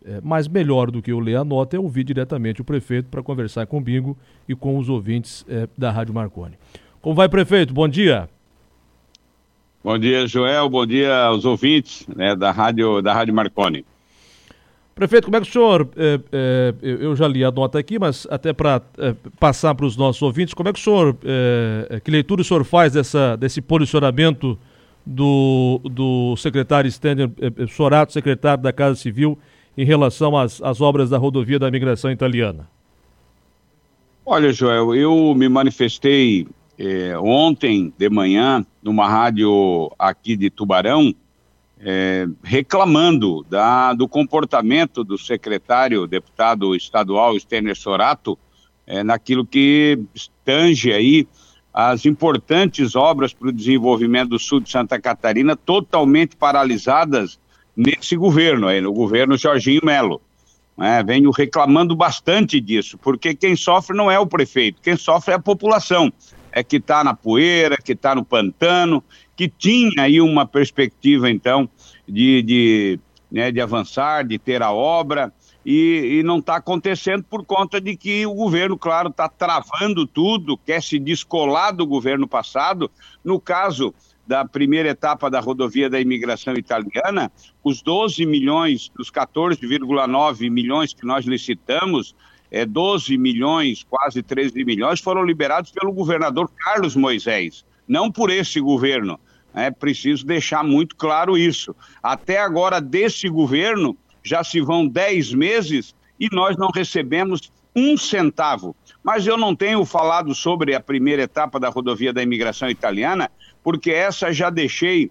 Mas melhor do que eu ler a nota é ouvir diretamente o prefeito para conversar comigo e com os ouvintes da Rádio Marconi. Como vai, prefeito? Bom dia. Bom dia, Joel. Bom dia aos ouvintes, né, da Rádio Marconi. Prefeito, como é que o senhor, eu já li a nota aqui, mas até para passar para os nossos ouvintes, como é que o senhor, que leitura o senhor faz desse posicionamento do secretário Stênio Sorato, secretário da Casa Civil, em relação às obras da rodovia da imigração italiana? Olha, Joel, eu me manifestei ontem de manhã numa rádio aqui de Tubarão, reclamando do comportamento do secretário, deputado estadual Stênio Sorato, naquilo que tange aí as importantes obras para o desenvolvimento do sul de Santa Catarina, totalmente paralisadas nesse governo, no governo Jorginho Melo. Venho reclamando bastante disso, porque quem sofre não é o prefeito, quem sofre é a população, que está na poeira, que está no pantano, que tinha aí uma perspectiva, então, de avançar, de ter a obra, e não está acontecendo por conta de que o governo, claro, está travando tudo, quer se descolar do governo passado. No caso da primeira etapa da rodovia da imigração italiana, os 12 milhões, dos 14,9 milhões que nós licitamos, 12 milhões, quase 13 milhões, foram liberados pelo governador Carlos Moisés, não por esse governo. É preciso deixar muito claro isso. Até agora, desse governo, já se vão 10 meses e nós não recebemos um centavo. Mas eu não tenho falado sobre a primeira etapa da rodovia da imigração italiana, porque essa já deixei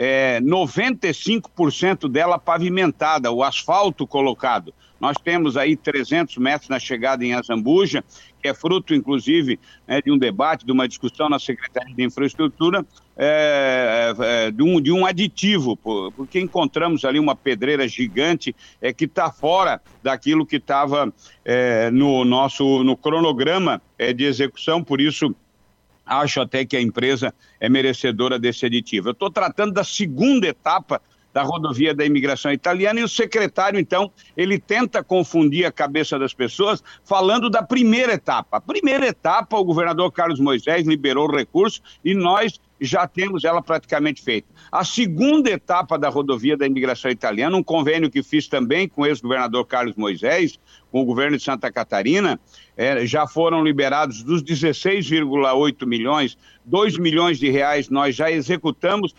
95% dela pavimentada, o asfalto colocado. Nós temos aí 300 metros na chegada em Azambuja, que é fruto, inclusive, de um debate, de uma discussão na Secretaria de Infraestrutura, de um aditivo, porque encontramos ali uma pedreira gigante que está fora daquilo que estava no cronograma de execução, por isso acho até que a empresa é merecedora desse aditivo. Eu estou tratando da segunda etapa da rodovia da imigração italiana, e o secretário, então, ele tenta confundir a cabeça das pessoas falando da primeira etapa. A primeira etapa, o governador Carlos Moisés liberou o recurso e nós já temos ela praticamente feita. A segunda etapa da rodovia da imigração italiana, um convênio que fiz também com o ex-governador Carlos Moisés, com o governo de Santa Catarina, já foram liberados dos 16,8 milhões, 2 milhões de reais nós já executamos,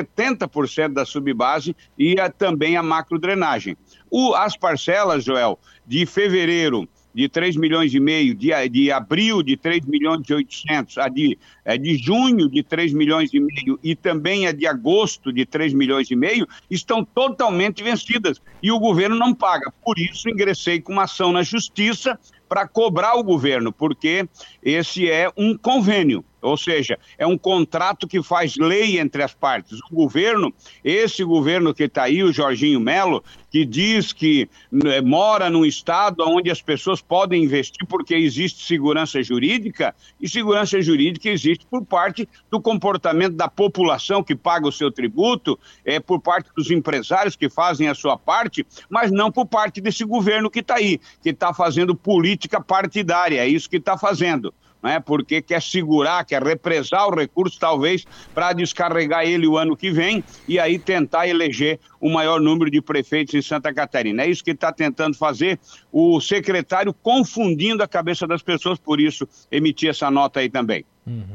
70% da subbase e também a macrodrenagem. As parcelas, Joel, de fevereiro de 3 milhões e meio, de abril de 3 milhões e 800, de junho de 3 milhões e meio e também a de agosto de 3 milhões e meio, estão totalmente vencidas e o governo não paga. Por isso ingressei com uma ação na justiça para cobrar o governo, porque esse é um convênio, ou seja, é um contrato que faz lei entre as partes. O governo, esse governo que está aí, o Jorginho Melo, que diz que mora num estado onde as pessoas podem investir porque existe segurança jurídica, e segurança jurídica existe por parte do comportamento da população que paga o seu tributo, por parte dos empresários que fazem a sua parte, mas não por parte desse governo que está aí, que está fazendo política partidária, é isso que está fazendo. Porque quer segurar, quer represar o recurso, talvez, para descarregar ele o ano que vem e aí tentar eleger o maior número de prefeitos em Santa Catarina. É isso que está tentando fazer o secretário, confundindo a cabeça das pessoas, por isso emitir essa nota aí também.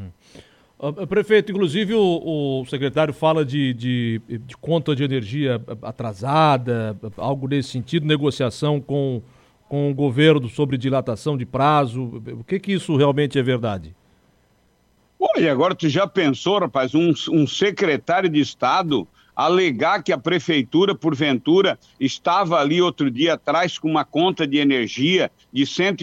Prefeito, inclusive o secretário fala de conta de energia atrasada, algo nesse sentido, negociação com o governo sobre dilatação de prazo. O que isso realmente é verdade? Olha, agora tu já pensou, rapaz, um secretário de Estado alegar que a prefeitura, porventura, estava ali outro dia atrás com uma conta de energia de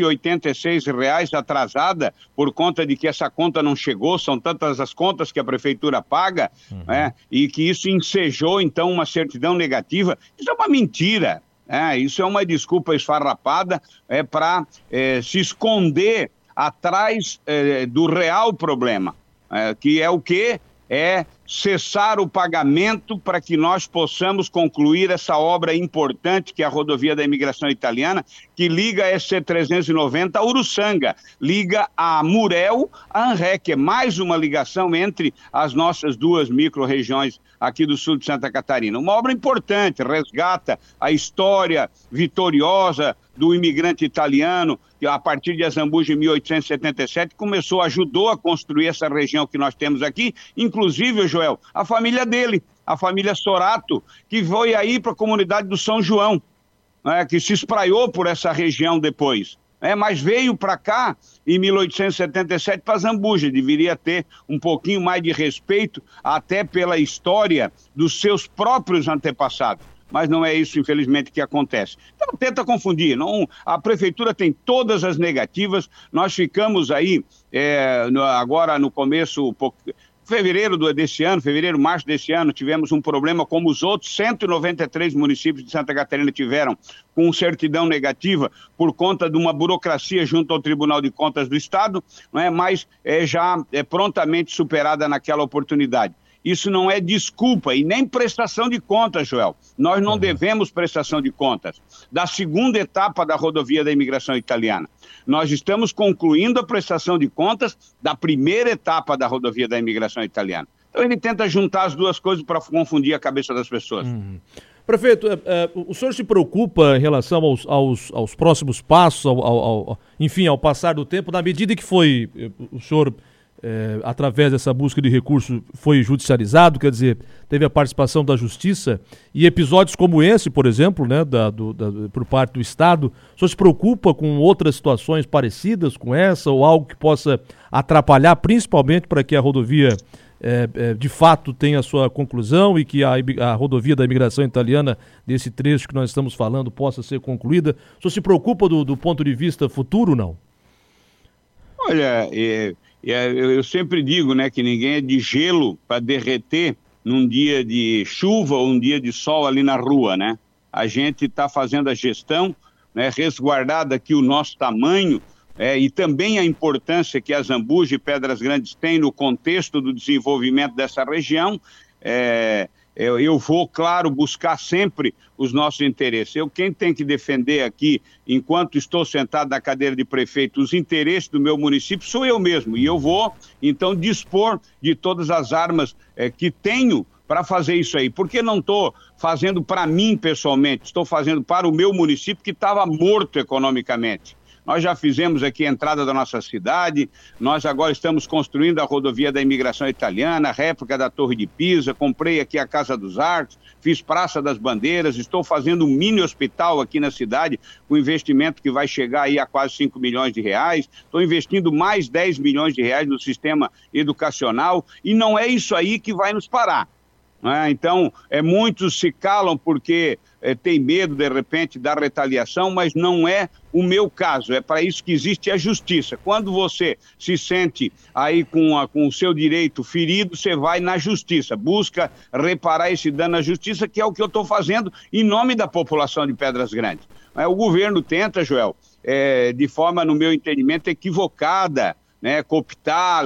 R$186 atrasada por conta de que essa conta não chegou, são tantas as contas que a prefeitura paga, e que isso ensejou, então, uma certidão negativa. Isso é uma mentira. Isso é uma desculpa esfarrapada para se esconder atrás do real problema, que é o quê? É cessar o pagamento para que nós possamos concluir essa obra importante que é a rodovia da imigração italiana, que liga a SC-390 a Uruçanga, liga a Murel a Anré, que é mais uma ligação entre as nossas duas micro-regiões aqui do sul de Santa Catarina. Uma obra importante, resgata a história vitoriosa do imigrante italiano, que a partir de Azambuja em 1877 ajudou a construir essa região que nós temos aqui, inclusive, Joel, a família dele, a família Sorato, que foi aí para a comunidade do São João, né, que se espraiou por essa região depois. Mas veio para cá em 1877 para Zambuja, deveria ter um pouquinho mais de respeito até pela história dos seus próprios antepassados. Mas não é isso, infelizmente, que acontece. Então, tenta confundir. Não, a prefeitura tem todas as negativas. Nós ficamos aí, agora no começo, fevereiro, março desse ano, tivemos um problema como os outros 193 municípios de Santa Catarina tiveram, com certidão negativa, por conta de uma burocracia junto ao Tribunal de Contas do Estado, mas já prontamente superada naquela oportunidade. Isso não é desculpa e nem prestação de contas, Joel. Nós não devemos prestação de contas da segunda etapa da rodovia da imigração italiana. Nós estamos concluindo a prestação de contas da primeira etapa da rodovia da imigração italiana. Então ele tenta juntar as duas coisas para confundir a cabeça das pessoas. Prefeito, o senhor se preocupa em relação aos próximos passos, enfim, ao passar do tempo, na medida que foi o senhor... através dessa busca de recurso foi judicializado, quer dizer, teve a participação da Justiça, e episódios como esse, por exemplo, né, por parte do Estado, o senhor se preocupa com outras situações parecidas com essa, ou algo que possa atrapalhar, principalmente para que a rodovia de fato tenha a sua conclusão e que a rodovia da imigração italiana, desse trecho que nós estamos falando, possa ser concluída? O senhor se preocupa do ponto de vista futuro, não? Olha, eu sempre digo, né, que ninguém é de gelo para derreter num dia de chuva ou um dia de sol ali na rua, né? A gente está fazendo a gestão, né, resguardado aqui o nosso tamanho e também a importância que as Zambuja e Pedras Grandes têm no contexto do desenvolvimento dessa região. Eu vou, claro, buscar sempre os nossos interesses. Quem tem que defender aqui, enquanto estou sentado na cadeira de prefeito, os interesses do meu município sou eu mesmo. E eu vou, então, dispor de todas as armas que tenho para fazer isso aí. Porque não estou fazendo para mim pessoalmente, estou fazendo para o meu município que estava morto economicamente. Nós já fizemos aqui a entrada da nossa cidade, nós agora estamos construindo a rodovia da imigração italiana, a réplica da Torre de Pisa, comprei aqui a Casa dos Arcos, fiz Praça das Bandeiras, estou fazendo um mini hospital aqui na cidade, com investimento que vai chegar aí a quase 5 milhões de reais, estou investindo mais 10 milhões de reais no sistema educacional, e não é isso aí que vai nos parar. Então, muitos se calam porque tem medo, de repente, da retaliação, mas não é o meu caso. É para isso que existe a justiça. Quando você se sente aí com o seu direito ferido, você vai na justiça, busca reparar esse dano na justiça, que é o que eu estou fazendo em nome da população de Pedras Grandes. O governo tenta, Joel, de forma, no meu entendimento, equivocada, né, cooptar,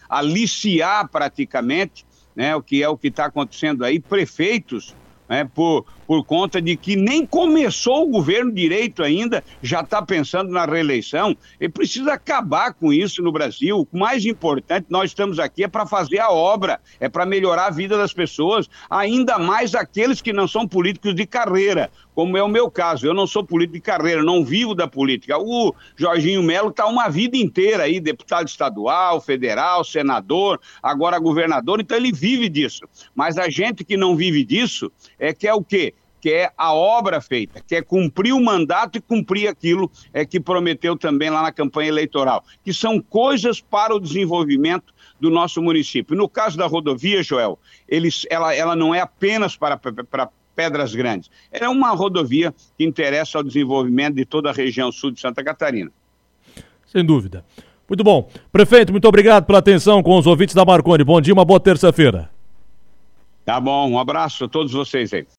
aliciar praticamente, né, o que está acontecendo aí, prefeitos, né, por conta de que nem começou o governo direito ainda, já está pensando na reeleição. Ele precisa acabar com isso no Brasil. O mais importante, nós estamos aqui, é para fazer a obra, é para melhorar a vida das pessoas, ainda mais aqueles que não são políticos de carreira, como é o meu caso. Eu não sou político de carreira, não vivo da política. O Jorginho Melo está uma vida inteira aí, deputado estadual, federal, senador, agora governador, então ele vive disso. Mas a gente que não vive disso quer o quê? Quer a obra feita, quer cumprir o mandato e cumprir aquilo que prometeu também lá na campanha eleitoral, que são coisas para o desenvolvimento do nosso município. No caso da rodovia, Joel, ela não é apenas para Pedras Grandes, ela é uma rodovia que interessa ao desenvolvimento de toda a região sul de Santa Catarina. Sem dúvida. Muito bom. Prefeito, muito obrigado pela atenção com os ouvintes da Marconi. Bom dia, uma boa terça-feira. Tá bom, um abraço a todos vocês aí.